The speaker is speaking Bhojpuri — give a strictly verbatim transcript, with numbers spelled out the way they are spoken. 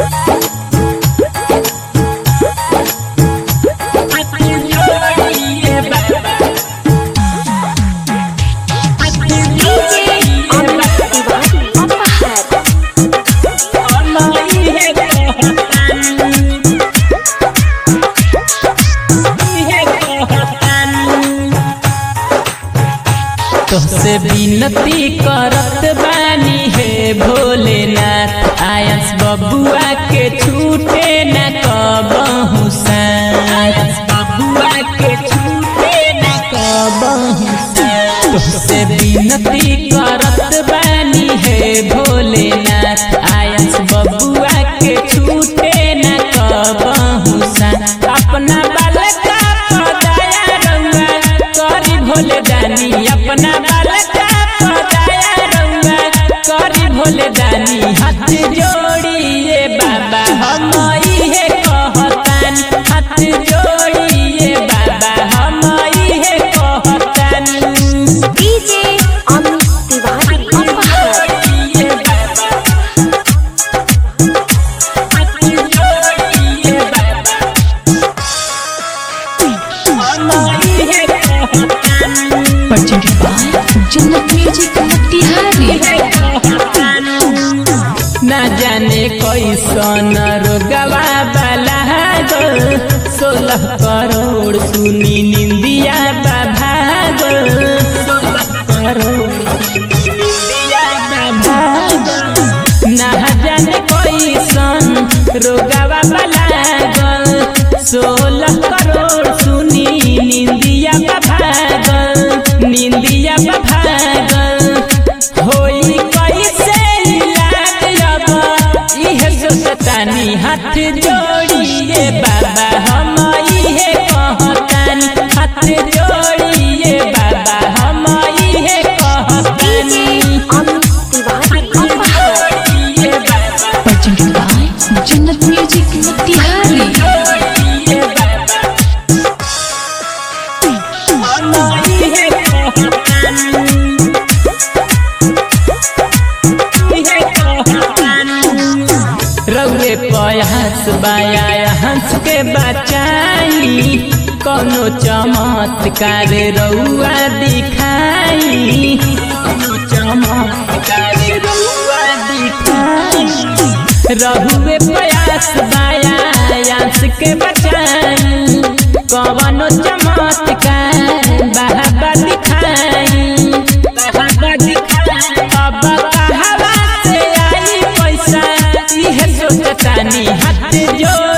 तोहसे विनती करत बानी हे भोलेनाथ, आयस बबुआ के छूटे न कबहू साथ, बबुआ के छूटे न कबहू साथ। तोहसे विनती करत बानी हे भोलेनाथ, आयस बबुआ के छूटे न कबहू साथ। अपना बालका पदाया रंगा करी भोले दानी, अपना बालका पदाया रंगा करी भोले दानी। हाथ जोड़िए बाबा हम इहे कहतानी, हाथ जोड़िए बाबा हम इहे कहतानी। डीजे अमित तिवारी जोड़िए बाबा, हाथ जोड़िए बाबा हम इहे कहतानी। presented by Jannat Music Motihari। ना जाने कैसन रोगवा वाला गल, सोलह करोड़ सुनी निंदिया बाभागल, सोलह करोड़ निंदिया बाभागल। ना जाने कैसन रोगवा वाला गल, सोलह करोड़ सुनी निंदिया बाभागल, निंदिया बाभागल। होई कैसे इलाज अब इहे सोचतानी, हाथ जोड़िए बाबा हम इहे कहतानी, हाथ जोड़िए बाबा हम इहे कहतानी। अमित तिवारी जोड़िए बाबा, presented by Jannat Music Motihari। जोड़िए बाबा हम इहे कहतानी, इहे कहतानी। रउए प्रयास बाया हंस के बचाई, कोनो चमत्कार रउआ दिखाई, कोनो चमत्कार रउआ दिखाई। रहुए प्रयास बाया हंस के बचाई, कोनो चमत्कार बाबा दिखाई, बाबा दिखाई। अब कहवा से आई पैसा इहे सोचतानी, हाथ जोड़